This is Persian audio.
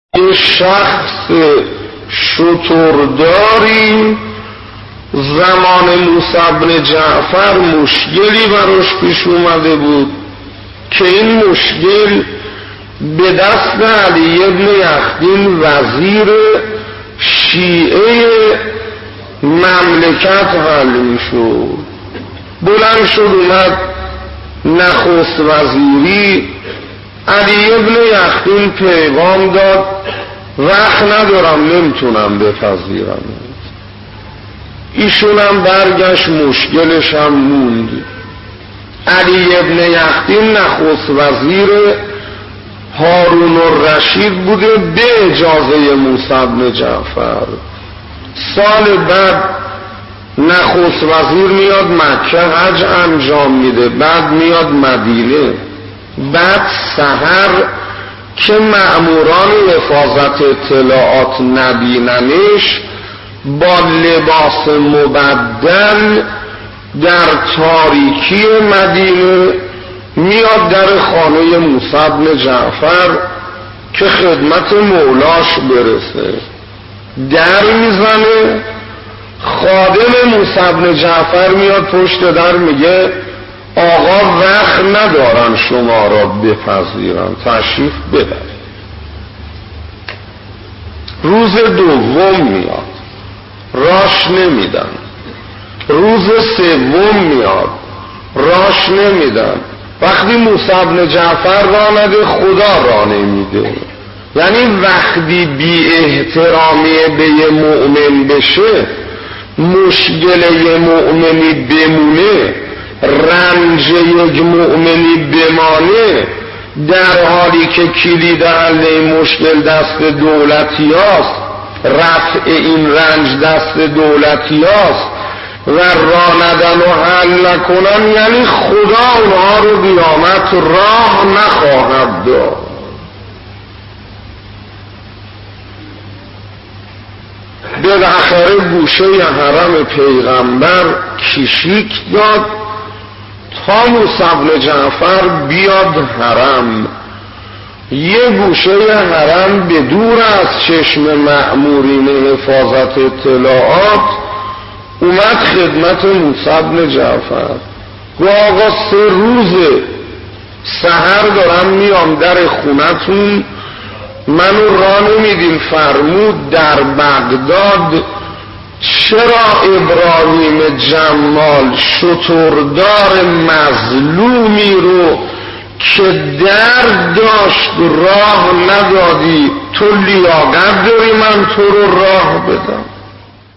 یه شخص شترداری زمان موسی بن جعفر مشکلی براش پیش اومده بود که این مشکل به دست علی بن یخدین وزیر شیعه مملکت حل میشد. بلند شد اومد نخست وزیری، علی بن یخدین پیغام داد وقت ندارم نمیتونم بپذیرم. ایشونم برگشت مشکلش هم موند. علی بن یخدین نخست وزیر هارون الرشید بوده به اجازه موسی بن جعفر. سال بعد نخست وزیر میاد مکه حج انجام میده، بعد میاد مدینه. بعد سحر که مأموران حفاظت اطلاعات نبیننش با لباس مبدل در تاریکی مدینه میاد در خانه موسی بن جعفر که خدمت مولاش برسه. در میزنه، خادم موسی بن جعفر میاد پشت در میگه آقا وقت ندارن شما را بپذیرن، تشریف ببرید. روز دوم میاد، راش نمیدن. روز سوم میاد، راش نمیدن. وقتی موسی بن جعفر را نده خدا را نمیده. یعنی وقتی بی احترامی به یه مؤمن بشه، مشکل یه مؤمنی بمونه، رنج یک مؤمنی بمانه، در حالی که کلید حل مشکل دست دولتی هست، رفع این رنج دست دولتی هست و راه ندن و حل نکنن، یعنی خدا اونها رو قیامت راه نخواهد داد. بالاخره گوشه حرم پیغمبر کشیک داد تا موسی بن جعفر بیاد حرم. یه گوشه حرم به دور از چشم مأمورین حفاظت اطلاعات اومد خدمت موسی بن جعفر. گفت آقا 3 روزه سحر دارم میام در خونتون، منو راه نمیدین. فرمود در بغداد چرا ابراهیم جمال شتردار مظلومی رو که درد داشت راه ندادی؟ تو لیاقت داری من تو رو راه بدم؟